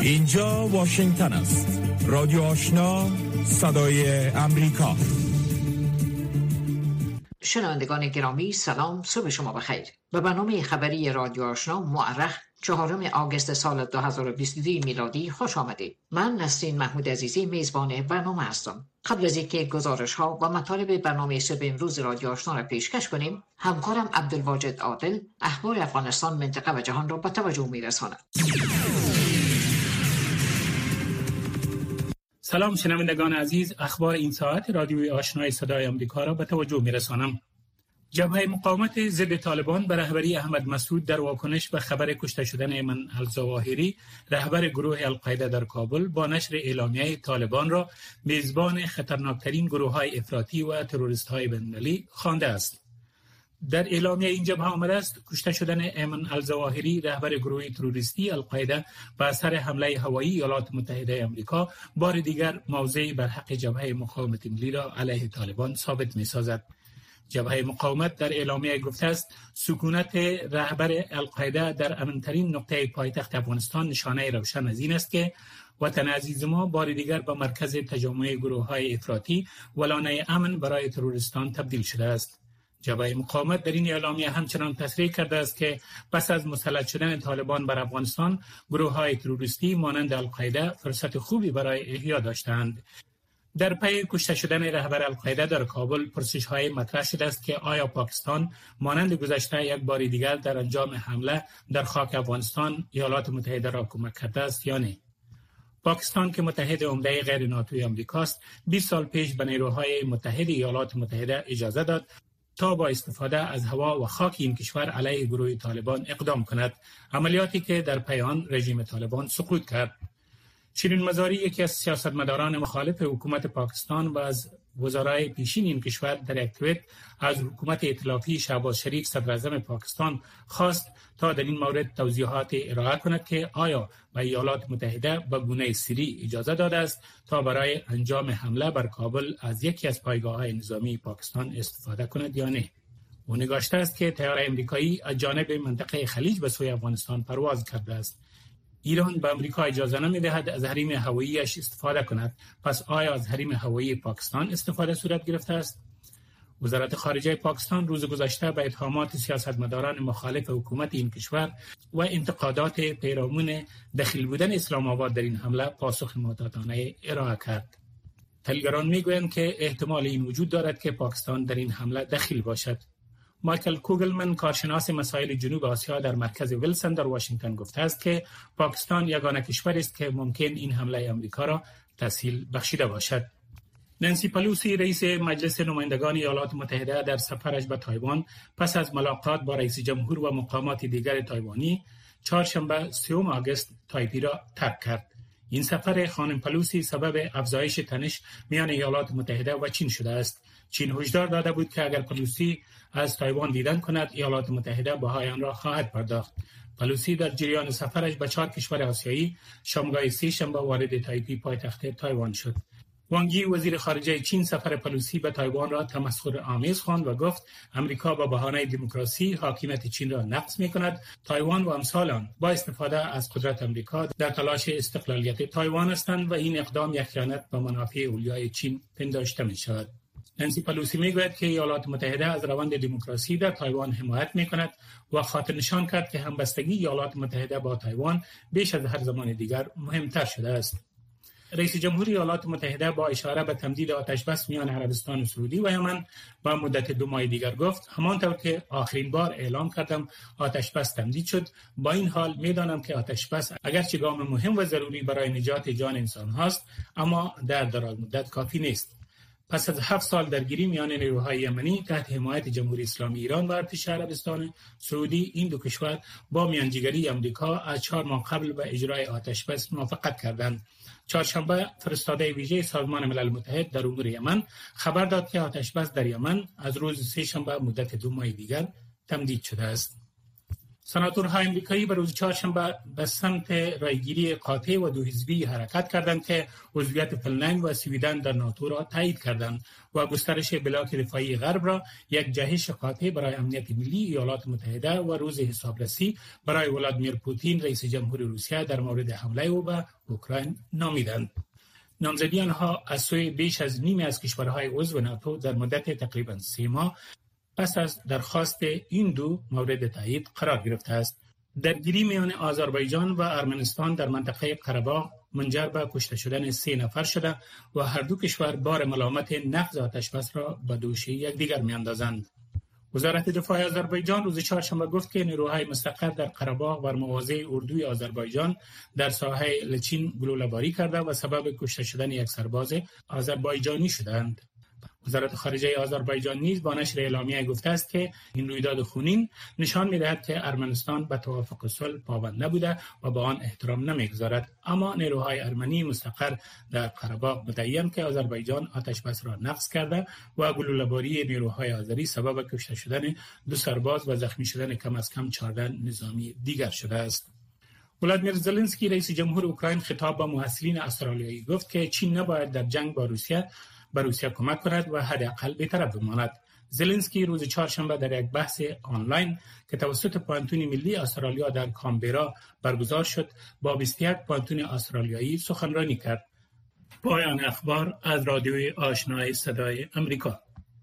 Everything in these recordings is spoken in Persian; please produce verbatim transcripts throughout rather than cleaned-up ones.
اینجا واشنگتن است. رادیو آشنا، صدای امریکا. شنوندگان گرامی سلام، صبح شما بخیر. به برنامه خبری رادیو آشنا مؤرخ چهارم آگوست سال دو هزار و بیست و دو میلادی خوش آمدید. من نسرین محمود عزیزی میزبان برنامه هستم. قبل از اینکه گزارش ها و مطالب برنامه صبح امروز رادیو آشنا را پیشکش کنیم، همکارم عبدالواجد عادل اخبار افغانستان، منطقه و جهان را به توجه میرساند. سلام شنوندگان عزیز، اخبار این ساعت رادیوی آشنای صدای آمریکا را به توجه میرسانم. جبهه مقاومت ضد طالبان به رهبری احمد مسعود در واکنش به خبر کشته شدن ایمن الظواهری رهبر گروه القاعده در کابل با نشر اعلامیه طالبان را میزبان خطرناکترین گروه‌های افراطی و تروریست‌های بین‌المللی خوانده است. در اعلامیه این جبهه آمده است کشته شدن ایمن الظواهری رهبر گروه تروریستی القاعده به اثر حمله هوایی ایالات متحده آمریکا بار دیگر موضعی بر حق جبهه مقاومت ملی را علیه طالبان ثابت می‌سازد. جبهه مقاومت در اعلامیه گفته است سکونت رهبر القاعده در امن‌ترین نقطه پایتخت افغانستان نشانه روشن از این است که وطن عزیز ما بار دیگر به مرکز تجمع گروه‌های افراطی و لانه امن برای تروریستان تبدیل شده است. جبهه مقاومت در این اعلامیه همچنان تصریح کرده است که پس از مسلط شدن طالبان بر افغانستان، گروه‌های تروریستی مانند القاعده فرصت خوبی برای احیا داشتند. در پی کشته شدن رهبر القاعده در کابل پرسش‌های مطرح شده است که آیا پاکستان مانند گذشته یک بار دیگر در انجام حمله در خاک افغانستان ایالات متحده را کمک کرده است یا نه؟ پاکستان که متحد عمده غیر ناتوی آمریکاست، بیست سال پیش به نیروهای متحد ایالات متحده اجازه داد تا با استفاده از هوا و خاک این کشور علیه گروه طالبان اقدام کند، عملیاتی که در پی آن رژیم طالبان سقوط کرد. شیرین مزاری یکی از سیاستمداران مخالف حکومت پاکستان و از وزرای پیشین این کشور در یک توییت از حکومت ائتلافی شهباز شریف صدر اعظم پاکستان خواست تا در این مورد توضیحات ارائه کند که آیا به ایالات متحده به گونه سری اجازه داده است تا برای انجام حمله بر کابل از یکی از پایگاه‌های نظامی پاکستان استفاده کند یا نه. او نگاشته است که تیار آمریکایی از جانب منطقه خلیج به سوی افغانستان پرواز کرده است. ایران به آمریکا اجازه نمی‌دهد از حریم هوایی‌اش استفاده کند. پس آیا از حریم هوایی پاکستان استفاده صورت گرفته است؟ وزارت خارجه پاکستان روز گذشته به اتهامات سیاستمداران مخالف حکومت این کشور و انتقادات پیرامون دخیل بودن اسلام آباد در این حمله پاسخ محتاطانه ارائه کرد. تحلیلگران می‌گویند که احتمال این وجود دارد که پاکستان در این حمله دخیل باشد. مایکل کوگلمن کارشناس مسائل جنوب آسیا در مرکز ویلسون در واشنگتن گفته است که پاکستان یگانه کشوری است که ممکن این حمله آمریکا را تسهیل بخشیده باشد. نانسی پلوسی رئیس مجلس نمایندگان ایالات متحده در سفرش به تایوان پس از ملاقات با رئیس جمهور و مقامات دیگر تایوانی چهارشنبه سوم آگوست تایپی را ترک کرد. این سفر خانم پلوسی سبب افزایش تنش میان ایالات متحده و چین شده است. چین هشدار داده بود که اگر پلوسی از تایوان دیدن کند ایالات متحده بهای آن را خواهد پرداخت. پلوسی در جریان سفرش به چهار کشور آسیایی شامگاه سه شنبه وارد تایپی پایتخت تایوان شد. وانگ یی وزیر خارجه چین سفر پلوسی به تایوان را تمسخر آمیز خواند و گفت امریکا با بهانه دموکراسی حاکمیت چین را نقض می‌کند. تایوان و امثال آن با استفاده از قدرت امریکا در تلاش استقلالیت تایوان هستند و این اقدام یک خیانت به منافع اولیای چین پنداشته می‌شود. نانسی پلوسی میگوید که ایالات متحده از روند دموکراسی در تایوان حمایت می‌کند و خاطر نشان کرد که همبستگی ایالات متحده با تایوان بیش از هر زمان دیگر مهمتر شده است. رئیس جمهور ایالات متحده با اشاره به تمدید آتشبس میان عربستان سعودی و یمن با مدت دو ماه دیگر گفت همانطور که آخرین بار اعلام کردم آتشبس تمدید شد. با این حال میدانم که آتشبس اگرچه گام مهم و ضروری برای نجات جان انسان هاست اما در دراز مدت کافی نیست. پس از هفت سال درگیری میان نیروهای یمنی تحت حمایت جمهوری اسلامی ایران و ارتش عربستان سعودی، این دو کشور با میانجیگری آمریکا از چهار ماه قبل به اجرای آتشبس موافقت کردند. چهارشنبه فرستاده ویژه سازمان ملل متحد در امور یمن خبر داد که آتشبس در یمن از روز سه شنبه مدت دو ماه دیگر تمدید شده است. سناتورهای آمریکایی به روز چهارشنبه به سمت رایگیری قاطع و دو حزبی حرکت کردند که عضویت فنلند و سویدن در ناتو را تایید کردند و گسترش بلاک دفاعی غرب را یک جهش قاطع برای امنیت ملی ایالات متحده و روز حسابرسی برای ولادیمیر پوتین رئیس جمهور روسیه در مورد حمله او به اوکراین نامیدند. نامزدی آنها از سوی بیش از نیمی از کشورهای عضو ناتو در مدت تقریبا سه ماه پس از درخواست این دو مورد تایید قرار گرفته است. درگیری میان آذربایجان و ارمنستان در منطقه قره‌باغ منجر به کشته شدن سه نفر شده و هر دو کشور بار ملامت نقض آتشبس را به دوش یکدیگر میاندازند. وزارت دفاع آذربایجان روز چهارشنبه گفت که نیروهای مستقر در قره‌باغ و مرزهای اردوی آذربایجان در ساحه لچین گلوله‌باری کرده و سبب کشته شدن یک سرباز آذربایجانی شدند. وزارت خارجه آذربایجان نیز با نشر اعلامیه گفته است که این رویداد خونین نشان می‌دهد که ارمنستان به توافق صلح پابند نبوده و به آن احترام نمی‌گذارد، اما نیروهای ارمنی مستقر در قره‌باغ مدعی‌اند که آذربایجان آتشبس را نقض کرده و گلوله‌باری نیروهای آذری سبب کشته شدن دو سرباز و زخمی شدن کم از کم چهارده نظامی دیگر شده است. ولادیمیر زلنسکی رئیس جمهور اوکراین خطاب به محصلین استرالیایی گفت که چین نباید در جنگ با روسیه به روسیه کمک کند و حداقل بی‌طرف بماند. زلنسکی روز چهارشنبه در یک بحث آنلاین که توسط پانتون ملی استرالیا در کامبرا برگزار شد با بیست و یک پانتون استرالیایی سخنرانی کرد. پایان اخبار از رادیوی آشنای صدای امریکا.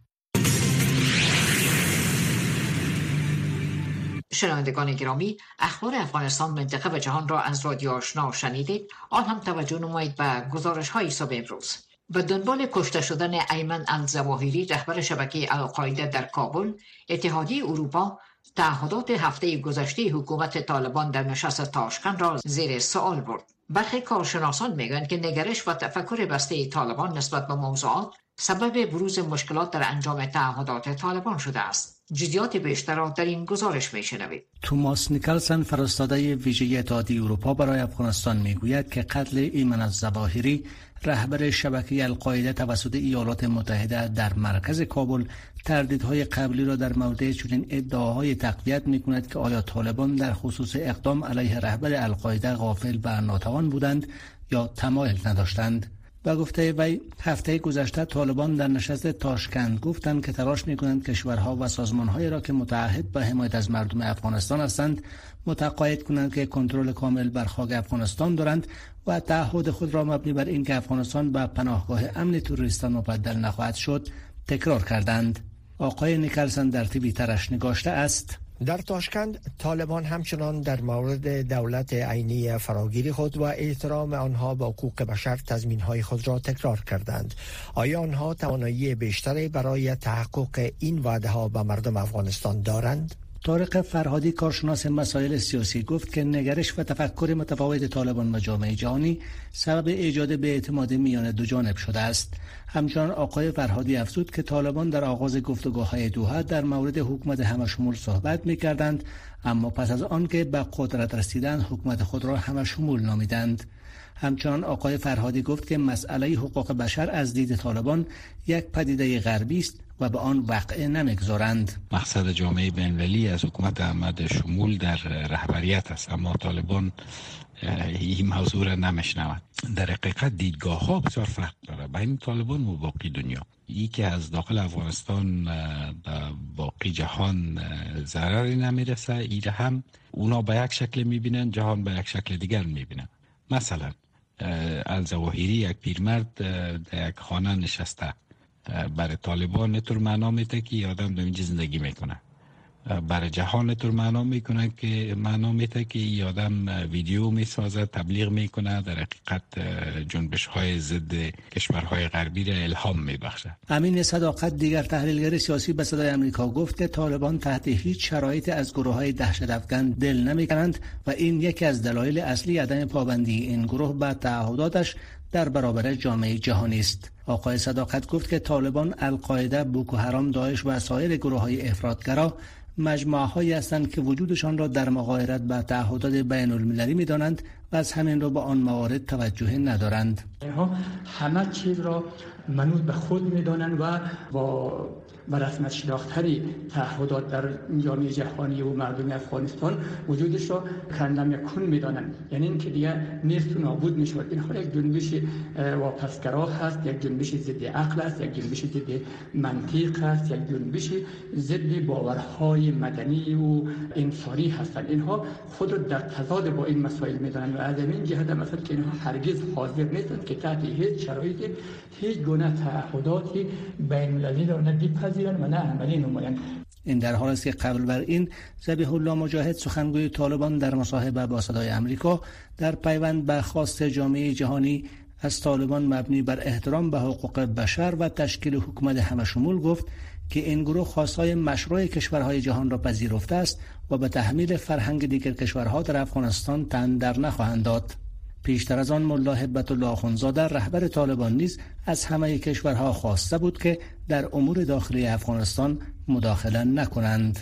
شنوندگان گرامی، اخبار افغانستان، منطقه و جهان را از رادیو آشنا شنیدید. آن هم توجه نمایید به گزارش‌های صبح امروز. به دنبال کشته شدن ایمن الظواهری رهبر شبکه القاعده در کابل، اتحادیه اروپا تعهدات هفته گذشته حکومت طالبان در نشست تاشکند را زیر سوال برد. برخی کارشناسان میگویند که نگرش و تفکر بسته طالبان نسبت به موضوعات سبب بروز مشکلات در انجام تعهدات طالبان شده است. جزئیات بیشتر را در این گزارش میشنوید. توماس نیکلسن، فرستاده ویژه اتحادیه اروپا برای افغانستان، میگوید که قتل ایمن الظواهری رهبر شبکه القاعده توسط ایالات متحده در مرکز کابل تردیدهای قبلی را در مورد چنین ادعاهای تقویت میکند که آیا طالبان در خصوص اقدام علیه رهبر القاعده غافل و ناتوان بودند یا تمایل نداشتند. و گفته وی هفته گذشته طالبان در نشست تاشکند گفتند که تلاش می‌کنند کشورها و سازمان‌هایی را که متعهد به حمایت از مردم افغانستان هستند متقاعد کنند که کنترل کامل بر خاک افغانستان دارند و تعهد خود را مبنی بر اینکه افغانستان به پناهگاه امن تروریستان مبدل نخواهد شد تکرار کردند. آقای نیکلسن در تیوی ترش نگاشته است: در تاشکند طالبان همچنان در مورد دولت عینی فراگیری خود و احترام آنها به حقوق بشر تضمین‌های خود را تکرار کردند. آیا آنها توانایی بیشتری برای تحقق این وعده‌ها به مردم افغانستان دارند؟ طارق فرهادی، کارشناس مسائل سیاسی، گفت که نگرش و تفکر متفاوت طالبان و جامعه جهانی سبب ایجاد بی‌اعتمادی میان دو جانب شده است. همچنان آقای فرهادی افزود که طالبان در آغاز گفتگوهای دوحه در مورد حکومت همشمول صحبت می‌کردند، اما پس از آن که به قدرت رسیدند حکومت خود را همشمول نامیدند. همچنان آقای فرهادی گفت که مسئله حقوق بشر از دید طالبان یک پدیده غربی است و به آن واقع نمیگذارند. مقصد جامعه بین‌المللی از حکومت احمد شمول در رهبریت است، اما طالبان این موضوع را نمیشنود. در حقیقت دیدگاه ها بسیار فرق داره بین طالبان و باقی دنیا. ای که از داخل افغانستان به باقی جهان ضرری نمیرسه، ایره هم اونا به یک شکل میبینن، جهان به یک شکل دیگر میبینن. مثلا الظواهری یک پیرمرد در یک خانه نشسته، برای طالبان نطور معنا میده که آدم در اینجا زندگی میکنه، برای جهان نطور معنا میکنه که معنا میده که این آدم ویدیو میسازه، تبلیغ میکنه، در حقیقت جنبش های ضد کشورهای غربی را الهام میبخشه. امین صداقت، دیگر تحلیلگر سیاسی، به صدای آمریکا گفت که طالبان تحت هیچ شرایطی از گروه های دهشت افکن دل نمیکنند و این یکی از دلایل اصلی عدم پابندی این گروه به تعهداتش در برابر جامعه جهانی است. آقای صداقت گفت که طالبان، القاعده، بوکو حرام، داعش و سایر گروه‌های افراطگرا مجموعه‌هایی هستند که وجودشان را در مغایرت با تعهدات بین‌المللی می‌دانند و از همین رو به آن موارد توجه ندارند. اینها همه چیز را منوط به خود می‌دانند و با و رسمیت شناختن تعهدات در جامعه جهانی و مردم افغانستان وجودش را کندم یکون می‌دانند. یعنی اینکه دیگه نیست و نابود می‌شود. اینها یک جنبش واپسگرا هست، یک جنبش ضد عقل است، یک جنبش ضد منطق است، یک جنبش ضد باورهای مدنی و انسانی هستند. اینها خود را در تضاد با این مسائل می‌دانند و از این جهت مثلا که اینها هرگز حاضر نیستند که تحت هیچ شرایطی هیچ گونه تعهداتی بین‌المللی را نه بپذیرند و نه عملی نمایند. این در حالی است که قبل بر این ذبیح الله مجاهد سخنگوی طالبان در مصاحبه با صدای آمریکا در پیوند به خواست جامعه جهانی از طالبان مبنی بر احترام به حقوق بشر و تشکیل حکومت همشمول گفت که این گروه خواستهای مشروع کشورهای جهان را پذیرفته است و به تحمیل فرهنگ دیگر کشورها در افغانستان تن در نخواهند داد. پیشتر از آن ملا هبت الله آخوندزاده رهبر طالبان نیز از همه کشورها خواسته بود که در امور داخلی افغانستان مداخله نکنند.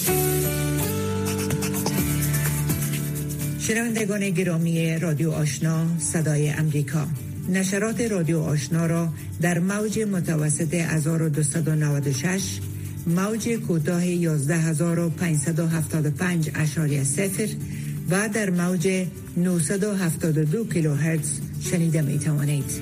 شنوندگان گرامی رادیو آشنا صدای امریکا، نشرات رادیو آشنا را در موج متوسط هزار و دویست و نود و شش، موج کوتاه یازده هزار و پانصد و هفتاد و پنج ممیز صفر و در موج نهصد و هفتاد و دو کیلوهرتز شنیده می توانید.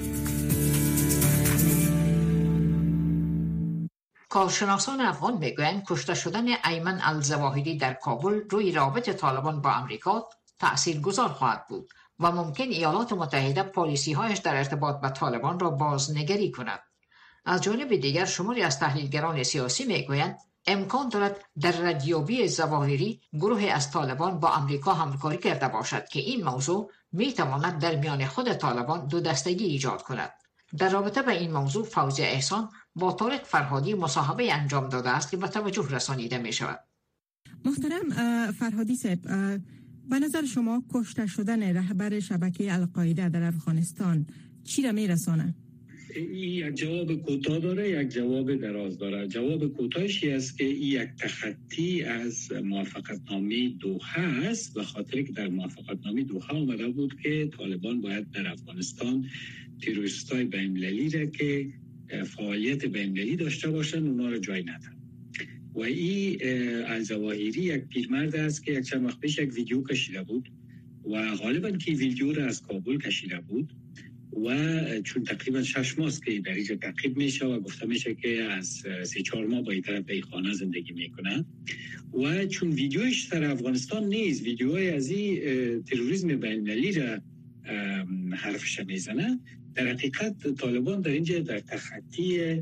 کارشناسان افغان میگویند کشته شدن ایمن الظواهری در کابل روی رابطه طالبان با امریکا تأثیرگذار خواهد بود و ممکن ایالات متحده پالیسی‌هایش در ارتباط با طالبان را بازنگری کند. از جانب دیگر شماری از تحلیلگران سیاسی میگویند امکان دارد در ردیابی ظواهری گروه از طالبان با امریکا همکاری کرده باشد که این موضوع میتواند در میان خود طالبان دو دستگی ایجاد کند. در رابطه با این موضوع فوزیه احسان با طارق فرهادی مصاحبه انجام داده است که به توجه رسانیده می شود. محترم فرهادی صاحب، به نظر شما کشته شدن رهبر شبکه القاعده در افغانستان چی را می رسانه؟ این یک جواب کوتاه داره، یک جواب دراز داره. جواب کوتاهش است که این یک تخطی از موافقتنامه دوحه است، به خاطر که در موافقتنامه دوحه آمده بود که طالبان باید در افغانستان تروریستای بین‌المللی را که فعالیت بین‌المللی داشته باشند اونا را جای ندن. و این الظواهری یک پیرمرد است که یک چند وقت پیش یک ویدیو کشیده بود و غالبا که ویدیو را از کابل کشیده بود و چون تقریبا شش ماه که در اینجا تعقیب میشه و گفته میشه که از سه چهار ماه با این طرف به خانه زندگی میکنه و چون ویدیوش در افغانستان نیست، ویدیوهای از این تروریسم بین‌المللی را حرفش میزنه، در حقیقت طالبان در اینجا در تخطی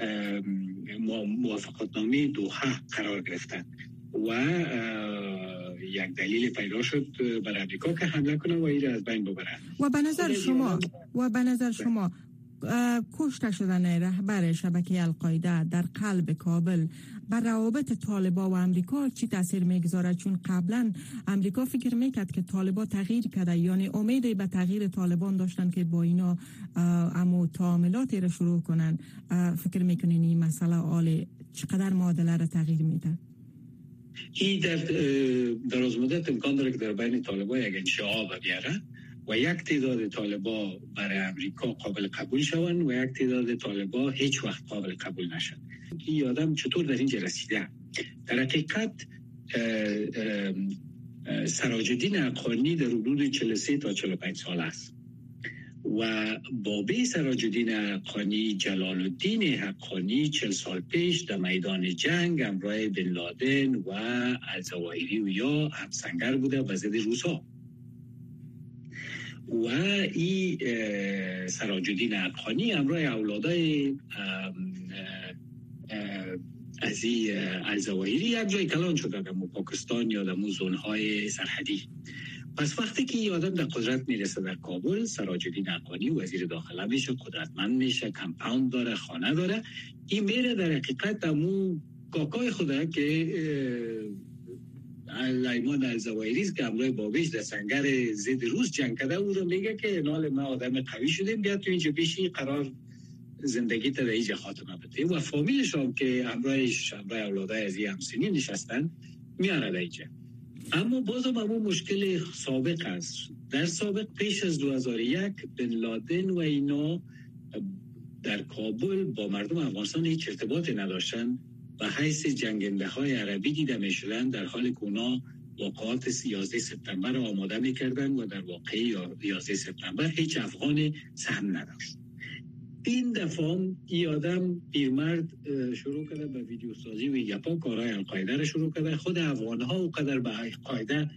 موافقتنامه دوحه قرار گرفتن و یک دلیل پیدا شد برای امریکا که حمله کنه و این را از بین ببرن. و به نظر شما و به نظر شما کشته شدن رهبر شبکه القاعده در قلب کابل بر روابط طالبان و امریکا چی تاثیر میگذاره؟ چون قبلا امریکا فکر میکرد که طالبان تغییر کرده، یعنی امید به تغییر طالبان داشتن که با اینا امو تعاملاتی را شروع کنن. فکر میکنین این مسئله حال چقدر معادله را تغییر میده؟ این در دراز مدت امکان داره که در بین طالبان یک انشعاب بیاره و یک تعداد طالبان برای امریکا قابل قبول شوند و یک تعداد طالبان هیچ وقت قابل قبول نشن. این آدم چطور در اینجا رسیده؟ در حقیقت سراج الدین حقانی در حدود چهل و سه تا چهل و پنج سال است و بابی سراج الدین حقانی جلال الدین حقانی چهل سال پیش در میدان جنگ همراه بن لادن و الظواهری و یا همسنگر بوده و ضد روسا و این سراج الدین حقانی همراه اولادای از این الظواهری یک جای کلان شده در پاکستان یا در زونهای سرحدی. پس وقتی که این آدم در قدرت میرسه در کابل، سراج الدین حقانی وزیر داخله میشه، قدرتمند میشه، کمپاوند داره، خانه داره، این میره در حقیقت امو کاکای خوده که ایمان الظواهری است که همراه بابیش در سنگر ضد روس جنگ کرده، او رو میگه که نال ما آدم قوی شدیم، بیا تو اینجا پیشی قرار زندگی تا در اینجا خاتمه بده و فامیلش هم که همراهش همراه اولادای از این همسنی نشستن میاره در اینجا اما بازم همون مشکل سابق است. در سابق پیش از دو هزار و یک بن لادن و اینا در کابل با مردم افغانستان هیچ ارتباطی نداشتن و حیث جنگنده های عربی دیده می شدن، در حالی که اونا واقعات یازده سپتامبر را آماده می کردن و در واقع یازده سپتامبر هیچ افغان سهم نداشت. این دفعه این آدم پیرمرد شروع کرده به ویدیو سازی و یپا کارهای القاعده را شروع کرده. خود افغان ها و قدر به القاعده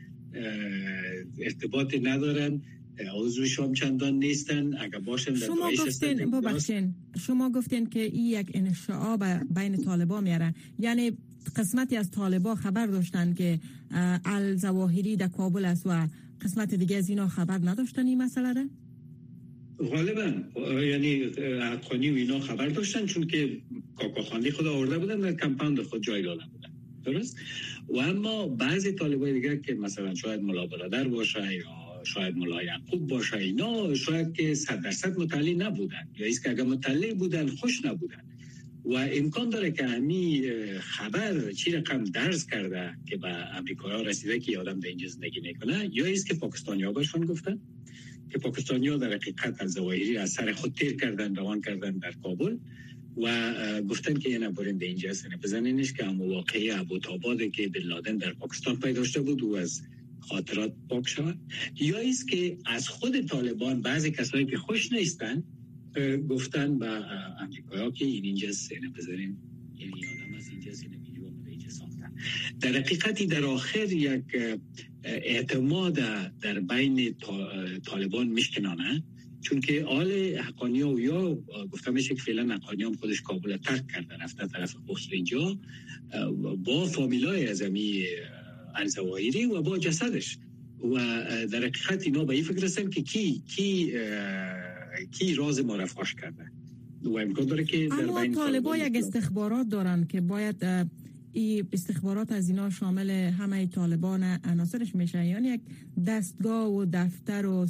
ارتباط ندارن، عضوش هم چندان نیستن، اگر باشن در شما گفتین ببخشین شما گفتین که این یک انشعاب بین طالبان میاره، یعنی قسمتی از طالبان خبر داشتن که الظواهری در کابل است و قسمت دیگه از اینا خبر نداشتن این مسئله ده؟ غالبا یعنی حقانی و اینا خبر داشتن، چون که کاکاخانی خود آورده بودن در کمپاند خود جای داده بودن، درست؟ و اما بعضی طالبای دیگه که مثلا شاید ملا برادر باشه یا شاید ملا یعقوب باشه، اینا شاید که صد درصد مطلع نبودن، یا ایست که اگر مطلع بودن خوش نبودن و امکان داره که همی خبر چی رقم درز کرده که به امریکایی ها رسیده که آدم در اینجا زندگی میکنه، یا ایست که پاکستانی ها باشون گفتن که پاکستانی ها در حقیقت الظواهری از سر خود تیر کردن، روان کردن در کابل و گفتن که یه نبارین در اینجا سنه بزنینش که هم واقعی ابوطاباده که بن لادن در پاکستان پیدا شده بود و از خاطرات پاک شود. یا ایست که از خود طالبان بعضی کسایی که خوش نیستن گفتن به امریکایی ها که این اینجا سنه بزنین، یعنی آدم از اینجا سنه ویدیو آمده اینجا ساختن. در حقیقتی در آخر یک اعتماد در بین طالبان میشکنانه، چون که آل حقانی ها و یا گفته میشه که فعلا حقانی هم خودش کابل ترک کرده رفته طرف بخصوص اینجا با فامیلای ازمی الظواهری و با جسدش، و در حقیقت اینا به این فکر هستن که کی کی کی راز ما را فاش کرده و امکان داره که در اما بین طالبان یک استخبارات دارن که باید این استخبارات از اینا شامل همه طالبان عناصرش میشه، یعنی یک دستگاه و دفتر و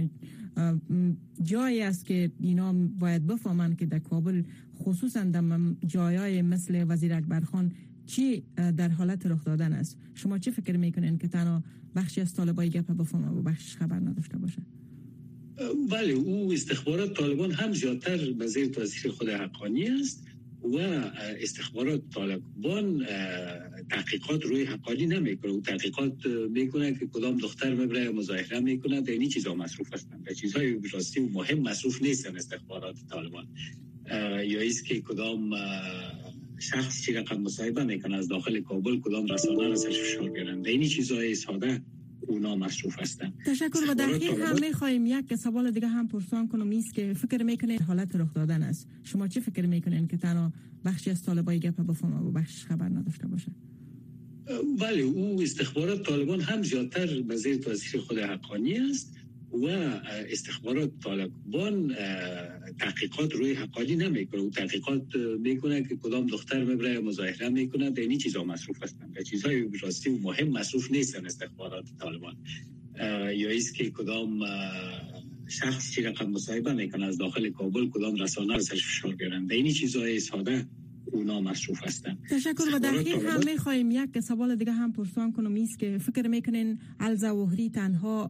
جایی است که اینا باید بفهمن که در کابل خصوصا در جایای مثل وزیر اکبر خان چی در حالت رخ دادن است. شما چی فکر میکنین که تنها بخشی از طالبای گپ بفهمه و بخشش خبر نداشته باشه؟ بله، او استخبارات طالبان هم زیادتر به زیر تاثیر خود حقانی است و استخبارات طالبان تحقیقات روی حقانی نمیکنه، او تحقیقات میکنه که کدام دختر میبره مظاهره میکنه، در این چیزها مصروف هستن، در چیزهای راستی و مهم مصروف نیستن استخبارات طالبان. یا ایست که کدام شخص چی رقم مصاحبه میکنه از داخل کابل، کدام رسانه را سرش فشار بیارن، در این چیزهای ساده اونا مصروف هستن. تشکر. و دقیق هم میخوایم یک سوال دیگه هم پرسان کنم، ایست که فکر میکنین حالت رخ دادن است. شما چی فکر میکنین که تنها بخشی از طالبای گپ بفهمه و بخشش خبر نداشته باشه؟ بله، او استخبارات طالبان هم زیادتر به زیر تاثیر خود حقانی است و استخبارات طالبان تحقیقات روی حقانی نمیکنه، او تحقیقات میکنه که کدام دختر میبره مظاهره میکنه، در این چیزها مصروف هستن، در چیزهای راستی و مهم مصروف نیستن استخبارات طالبان. یا ایست که کدام شخص چی رقم مصاحبه میکنه از داخل کابل، کدام رسانه را سرش فشار بیارن، در این چیزهای ساده اونا مصروف هستن. تشکر. و دقیق هم میخوایم یک سوال دیگه هم پرسان کنم، ایست که فکر میکنین الظواهری تنها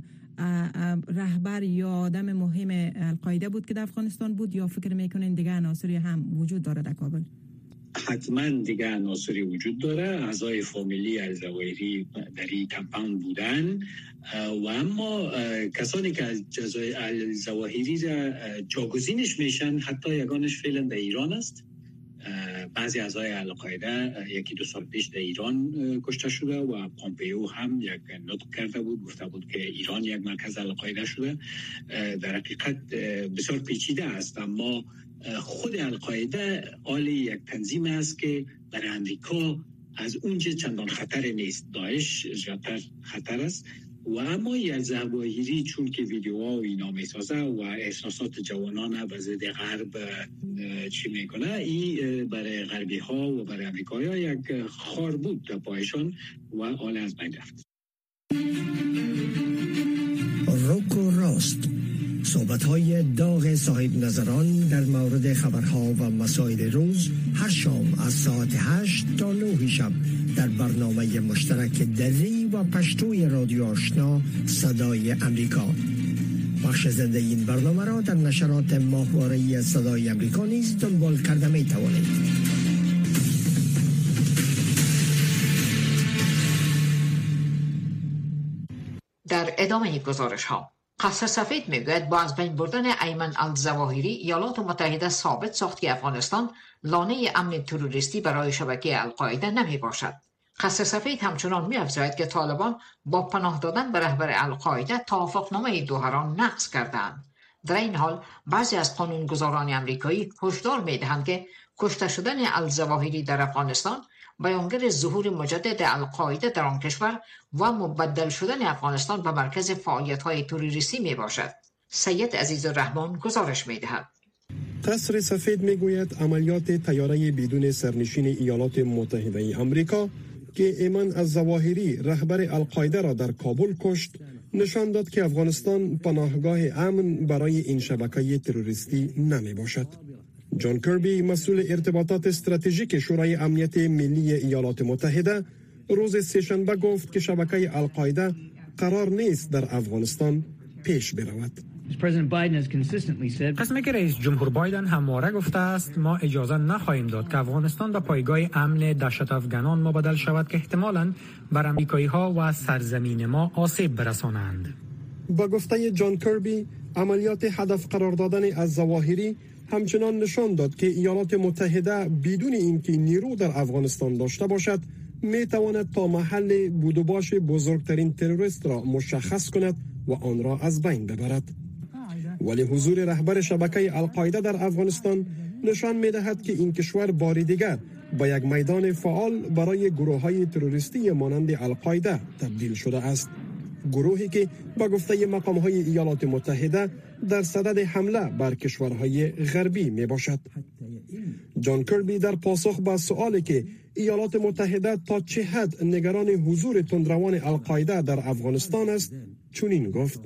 رهبر یا آدم مهم القاعده بود که در افغانستان بود، یا فکر میکنین دیگه عناصری هم وجود داره در کابل؟ حتما دیگه عناصری وجود داره، اعضای فامیلی الظواهری در این کمپاند بودن و اما کسانی که از جزای الظواهری را جاگزینش میشن حتی یگانش فعلا در ایران است. بعضی اعضای القاعده یکی دو سال پیش در ایران کشته شده و پامپیو هم یک نطق کرده بود، گفته بود که ایران یک مرکز القاعده شده. در حقیقت بسیار پیچیده است، اما خود القاعده آلی یک تنظیم است که برای امریکا از اونجا چندان خطر نیست، داعش زیادتر خطر است. و اما الظواهری چون که ویدیوها و اینا میسازه و احساسات جوانان و ضد غرب چی میکنه، این برای غربی ها و برای امریکایی ها یک خار بود در پایشان و آل از بین رفت. روک و راست صحبت‌های داغ صاحب نظران در مورد خبرها و مسائل روز هر شام از ساعت هشت تا نه شب در برنامه مشترک دری و پشتوی رادیو آشنا صدای امریکا. بخش زنده این برنامه را در نشرات ماهواره‌ای صدای امریکا نیز دنبال کرده می توانید. در ادامه گزارش ها، قصر سفید میگوید با از بین بردن ایمن الظواهری ایالات متحده ثابت ساخت که افغانستان لانه امن تروریستی برای شبکه القاعده نمی باشد. قصر سفید همچنان می افزاید که طالبان با پناه دادن به رهبر القاعده توافقنامه دوحه را نقض کردند. در این حال بعضی از قانونگذاران امریکایی هشدار می دهند که کشته شدن الظواهری در افغانستان بیانگر ظهور مجدد القاعده در آن کشور و مبدل شدن افغانستان به مرکز فعالیت‌های تروریستی می باشد. سید عزیز الرحمن گزارش می دهد. قصر سفید می گوید عملیات طیاره بدون سرنشین ایالات متحده آمریکا که ایمن الظواهری رهبر القاعده را در کابل کشت نشان داد که افغانستان پناهگاه امن برای این شبکه تروریستی نمی باشد. جان کربی مسئول ارتباطات استراتژیک شورای امنیت ملی ایالات متحده روز سه‌شنبه گفت که شبکه القاعده قرار نیست در افغانستان پیش برود. قسمی که رئیس جمهور بایدن همواره گفته است ما اجازه نخواهیم داد که افغانستان به پایگاه امن دهشت افغانان مبدل شود که احتمالاً بر امریکایی ها و سرزمین ما آسیب برسانند. با گفته جان کربی عملیات هدف قرار دادن از ظواهری همچنان نشان داد که ایالات متحده بدون اینکه نیرو در افغانستان داشته باشد می تواند تا محل بود و باش بزرگترین تروریست را مشخص کند و آن را از بین ببرد. ولی حضور رهبر شبکه القاعده در افغانستان نشان می دهد که این کشور بار دیگر با یک میدان فعال برای گروه‌های تروریستی مانند القاعده تبدیل شده است. گروهی که با گفته مقام‌های ایالات متحده در صدد حمله بر کشورهای غربی می باشد. جان کربی در پاسخ به سؤالی که ایالات متحده تا چه حد نگران حضور تندروان القاعده در افغانستان است چنین گفت: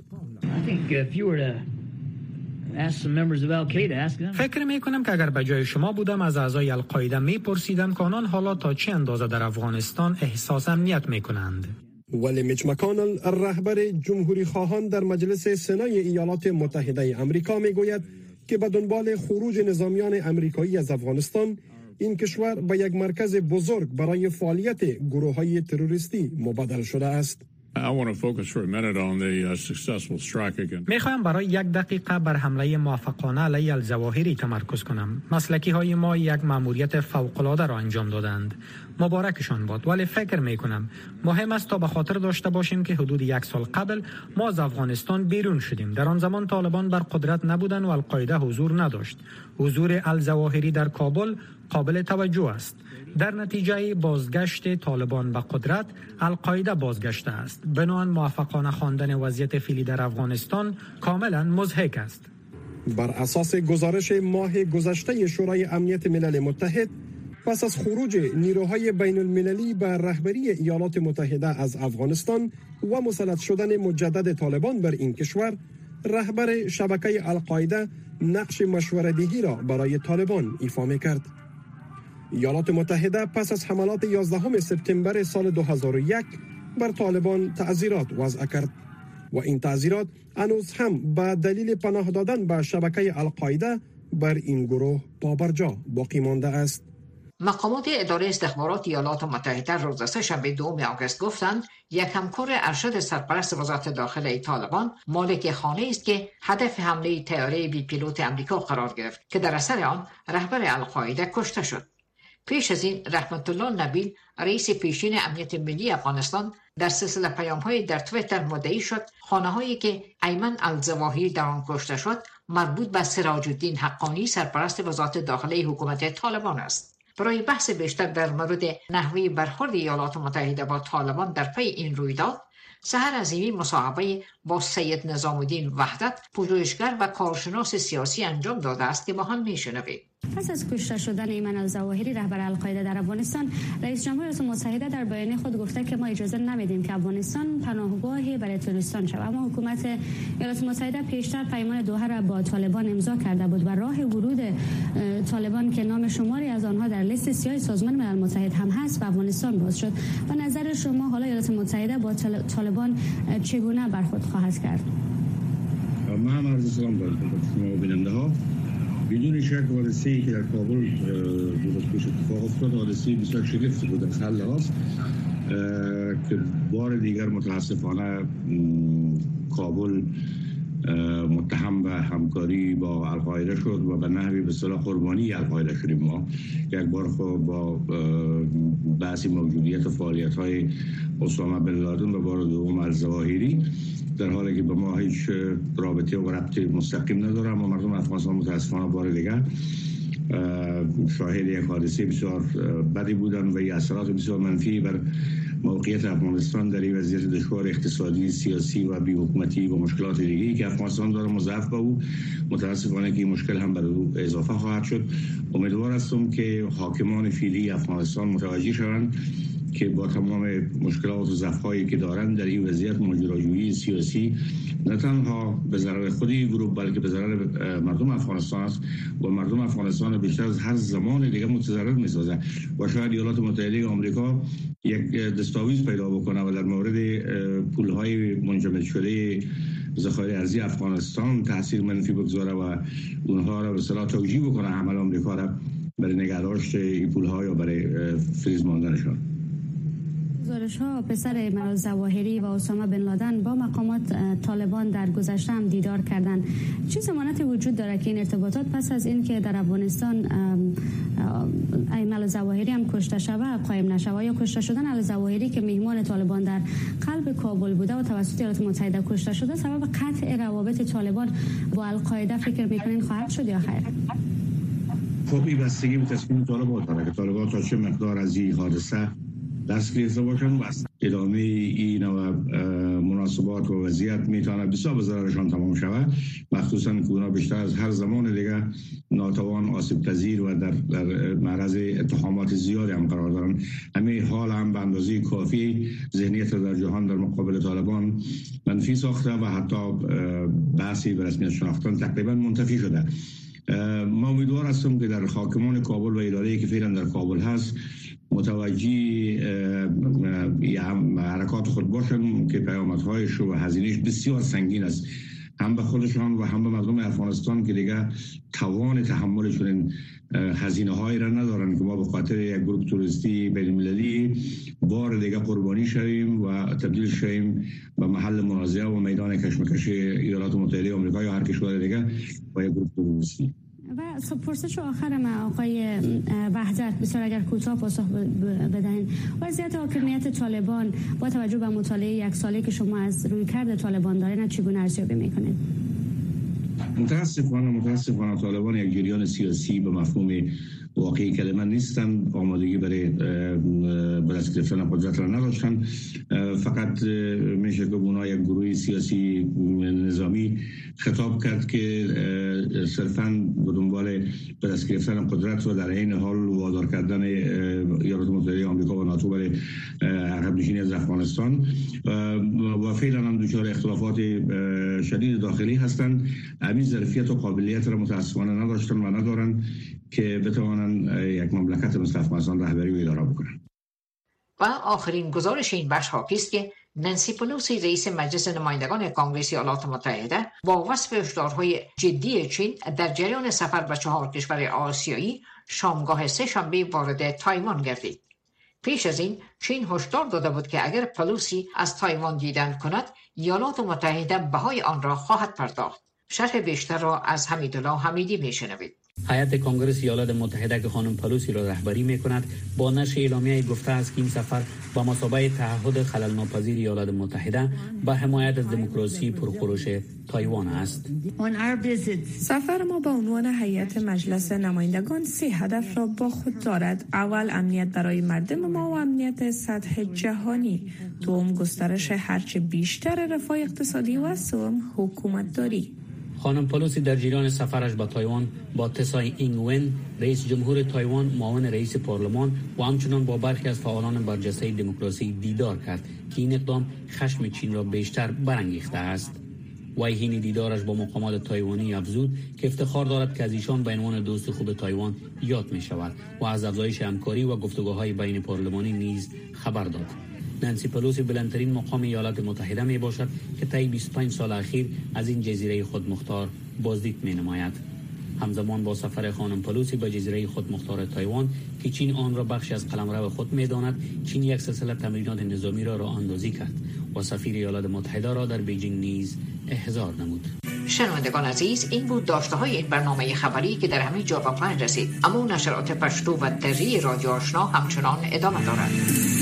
فکر می کنم که اگر به جای شما بودم از اعضای القاعده می پرسیدم که آنان حالا تا چه اندازه در افغانستان احساس امنیت می کنند. ولی میچ مکانل رهبر جمهوری خواهان در مجلس سنای ایالات متحده آمریکا می گوید که به دنبال خروج نظامیان آمریکایی از افغانستان این کشور به یک مرکز بزرگ برای فعالیت گروه‌های تروریستی مبدل شده است. میخواهم برای یک دقیقه بر حمله موفقانه علیه الظواهری تمرکز کنم. مسلکی های ما یک مأموریت فوق‌العاده را انجام دادند. مبارکشان باد. ولی فکر میکنم مهم است تا به خاطر داشته باشیم که حدود یک سال قبل ما از افغانستان بیرون شدیم. در آن زمان طالبان بر قدرت نبودند و القاعده حضور نداشت. حضور الظواهری در کابل قابل توجه است. در نتیجه بازگشت طالبان به قدرت القاعده بازگشته است. بنابراین موفقانه خواندن وضعیت فعلی در افغانستان کاملا مضحک است. بر اساس گزارش ماه گذشته شورای امنیت ملل متحد پس از خروج نیروهای بین المللی به رهبری ایالات متحده از افغانستان و مسلط شدن مجدد طالبان بر این کشور، رهبر شبکه القاعده نقش مشوره‌دهی را برای طالبان ایفا می‌کرد. ایالات متحده پس از حملات یازدهم سپتامبر سال دو هزار و یک بر طالبان تعزیرات وضع کرد و این تعزیرات هنوز هم به دلیل پناه دادن به شبکه القاعده بر این گروه پابرجا باقی مانده است. مقامات اداره استخبارات ایالات متحده روز سه‌شنبه دوم آگوست گفتند یک همکار ارشد سرپرست وزارت داخله طالبان مالک خانه است که هدف حمله طیاره بی پیلوت امریکا قرار گرفت که در اثر آن رهبر القاعده کشته شد. پیش از این رحمت الله نبیل رئیس پیشین امنیت ملی افغانستان در سلسله پیام‌های در توییتر مدعی شد خانه‌هایی که ایمن الظواهری در آن کشته شد مربوط به سراج الدین حقانی سرپرست وزارت داخله حکومت طالبان است. برای بحث بیشتر در مورد نحوه برخورد ایالات متحده با طالبان در پی این رویداد، سحر عظیمی مصاحبه با سید نظام الدین وحدت، پژوهشگر و کارشناس سیاسی انجام داده است که با هم میشنویم. پس از کشته شدن ایمن الظواهری رهبر القاعده در افغانستان، رئیس جمهور ایالات متحده در بیانیه خود گفته که ما اجازه نمیدیم که افغانستان پناهگاهی برای تروریستان شود. اما حکومت ایالات متحده پیشتر پیمان دوحه را با طالبان امضا کرده بود و راه ورود طالبان که نام شماری از آنها در لیست سیاه سازمان ملل متحد هم هست به افغانستان باز شد. و نظر شما حالا ایالات متحده با طالبان چگونه برخورد خواهد کرد؟ من عرض سلام دارم خدمت شما و بیننده ها. بدون شک حادثه‌ای که در کابل روز پیش اتفاق افتاد حادثه‌ای بسیار شگفتی بود از هر لحاظ که بار دیگر متاسفانه کابل متهم به همکاری با القاعده شد و به نحوی به اصطلاح قربانی القاعده شدیم. ما یک بار با بحث موجودیت فعالیت‌های اسامه بن لادن و بار دوم الظواهری، در حالی که به ما هیچ رابطه و ربطی مستقیم نداره، اما مردم افغانستان متاسفانه بار دیگر شاهد یک حادثه بسیار بدی بودن و یک اثرات بسیار منفی بر موقعیت افغانستان در این وضعیت دشوار اقتصادی، سیاسی و بی‌حکومتی و مشکلات دیگری که افغانستان داره مضاعف به او. متاسفانه که این مشکل هم بر او اضافه خواهد شد. امیدوار هستم که حاکمان فعلی افغانستان متوجه شوند که با تمام مشکلات و ضعف‌هایی که دارند در این وضعیت ماجراجویی سیاسی نه تنها به ضرر خود این گروه بلکه به ضرر مردم افغانستان است و مردم افغانستان بیشتر از هر زمان دیگه متضرر می‌سازه و شاید ایالات متحده آمریکا یک دستاویز پیدا بکنه و در مورد پول‌های منجمد شده ذخایر ارزی افغانستان تاثیر منفی بگذاره و اونها را به اصطلاح توجیه بکنه عمل آمریکا را برای نگهداشت این پول‌ها یا برای فریز ماندنشان. گزارش ها پسر ایمن الظواهری و اسامه بن لادن با مقامات طالبان در گذشته هم دیدار کردند. چه ضمانتی وجود داره که این ارتباطات پس از این که در افغانستان ایمن الظواهری هم کشته شود قایم نشود یا کشته شدن الظواهری که میهمان طالبان در قلب کابل بوده و توسط ایالات متحده کشته شده سبب قطع روابط طالبان با القاعده فکر میکنین خواهد شد یا خیر؟ خب این بستگی به تصمیم طالبان داره که طالبان تا چه مقدار از این حادثه دست گرفته باشن و ادامه این و مناسبات و وضعیت میتونه بسیار به ضررشان تمام شود، مخصوصا که اونا بیشتر از هر زمان دیگه ناتوان، آسیب پذیر و در, در معرض اتهامات زیادی هم قرار دارن. همین حال هم به اندازه کافی ذهنیت در جهان در مقابل طالبان منفی ساخته و حتی بحثی به رسمیت شناختن تقریبا منتفی شده. ما امیدوار هستم که در حاکمان کابل و اداره‌ای که فعلا در کابل هست متوجه حرکات خود باشن که پیامدهایش و هزینهش بسیار سنگین است، هم به خودشان و هم به مردم افغانستان که دیگه توان تحمل چنین هزینه هایی را ندارن که ما به خاطر یک گروه توریستی بین المللی بار دیگه قربانی شویم و تبدیل شویم به محل منازعه و میدان کشمکش ایالات متحده آمریکا یا هر کشور دیگه با یک گروه توریستی. و پرسش آخر ما آقای وحدت بسیار اگر کوتاه پاسخ بدهید، وضعیت حاکمیت طالبان با توجه به مطالعه یک ساله که شما از رویکرد طالبان دارین چگونه ارزیابی میکنید؟ متاسفانه متاسفانه طالبان یک جریان سیاسی به مفهوم واقعی کلمه نیستن، آمادگی برای به دست گرفتن قدرت را نداشتن، فقط میشه که اونا یک گروه سیاسی نظامی خطاب کرد که صرفاً به دنبال به دست گرفتن قدرت و در این حال وادار کردن ایالات متحده آمریکا و ناتو برای عقب نشینی از افغانستان و فعلا هم دچار اختلافات شدید داخلی هستند. همین ظرفیت و قابلیت را متاسفانه نداشتن و ندارن که بتوانن یک مملکت مثل افغانستان رهبری و اداره بکنن. و آخرین گزارش این بخش حاکی است که نانسی پلوسی رئیس مجلس نمایندگان کانگرس ایالات متحده با وصف هشدارهای جدی چین در جریان سفر به چهار کشور آسیایی شامگاه سه شنبه وارد تایوان گردید. پیش از این چین هشدار داده بود که اگر پلوسی از تایوان دیدن کند ایالات متحده بهای آن را خواهد پرداخت. شرح بیشتر را از حمیدالله حمیدی میشنوید. هیئت کنگره ایالات متحده که خانم پلوسی را رهبری میکند با نشر اعلامیه گفته است که این سفر با مثابه تعهد خلل ناپذیر ایالات متحده با حمایت از دموکراسی پرخروش تایوان است. سفر ما با عنوان هیئت مجلس نمایندگان سه هدف را با خود دارد. اول امنیت برای مردم ما و امنیت سطح جهانی، دوم گسترش هرچه بیشتر رفاه اقتصادی و سوم حکومت داری. خانم پلوسی در جریان سفرش به تایوان با تسای اینگ ون رئیس جمهور تایوان، معاون رئیس پارلمان و همچنان با برخی از فعالان برجسته دموکراسی دیدار کرد که این اقدام خشم چین را بیشتر برانگیخته است. وی حین دیدارش با مقامات تایوانی افزود که افتخار دارد که از ایشان به عنوان دوست خوب تایوان یاد می شود و از افزایش همکاری و گفتگوهای بین پارلمانی نیز خبر داد. نانسی پلوسی بلندترین مقام ایالات متحده می باشد که طی بیست و پنج سال اخیر از این جزیره خودمختار بازدید می نماید. همزمان با سفر خانم پلوسی به جزیره خودمختار تایوان که چین آن را بخشی از قلمرو خود می داند، چین یک سلسله تمرینات نظامی را راه اندازی کرد و سفیر ایالات متحده را در بیجینگ نیز احضار نمود. شنوندگان عزیز، این بود داشته های این برنامه خبری که در همه جا به پایان رسید، اما نشرات پشتو و دری رادیو آشنا همچنان ادامه دارد.